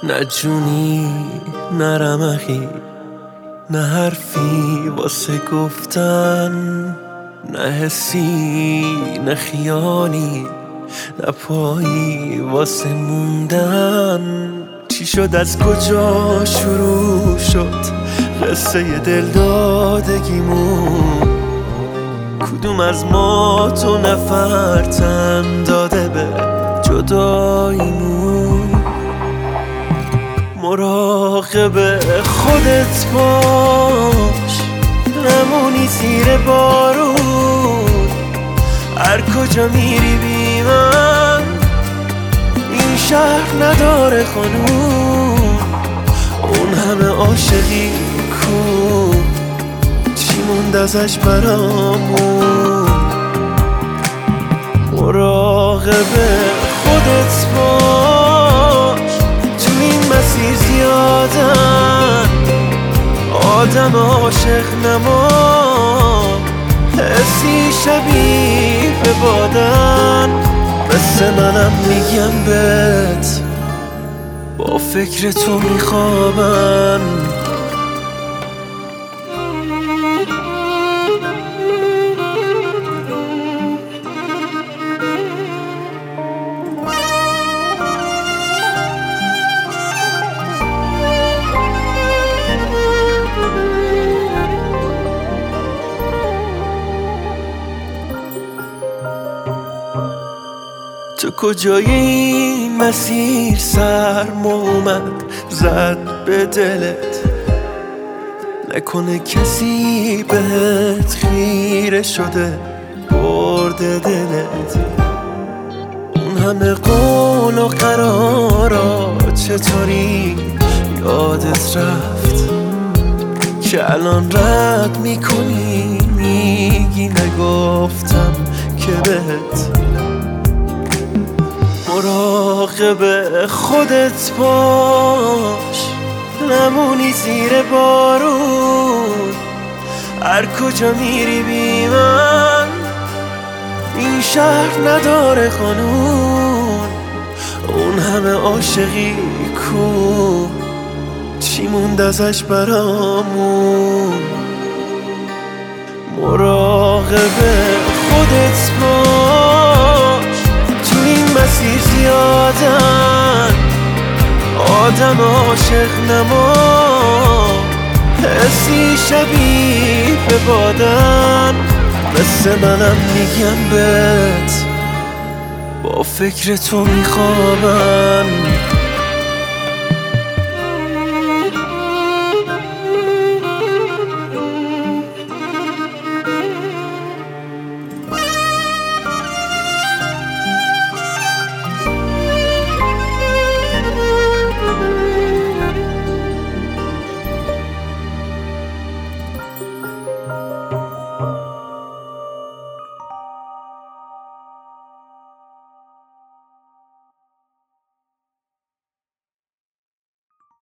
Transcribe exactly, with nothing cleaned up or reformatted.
نه جونی نه رمقی، نه حرفی واسه گفتن، نه حسی نه خیالی، نه پایی واسه موندن. چی شد از کجا شروع شد قصه دل دادگیمون؟ کدوم از ما تو نفرتن داده به جداییمون؟ مراقب خودت باش، نمونی زیر بارون. هر کجا میری بی من، این شهر نداره خانون. اون همه عاشقی کو، چی موند ازش برامون؟ مراقب خودت باش، تو این مسیر زیادن آدم عاشق نما، حسی شبیه به بادن. مثل منم میگم بهت، با فکر تو میخوابن. تو کجای این مسیر سرما اومد زد به دلت؟ نکنه کسی بهت خیره شده برده دلت؟ اون همه قول و قرارا چطوری یادت رفت که الان رد میکنی میگی نگفتم که بهت؟ مراقب خودت باش، نمونی زیر بارون. هر کجا میری بی من، این شهر نداره خانون. اون همه عاشقی کو، چی موند ازش برامون؟ مراقب خودت باش، تو این مسیر زیادن آدم عاشق نما، حسی شبیه به بادن. مثل منم میگم بهت، با فکر تو میخوابن.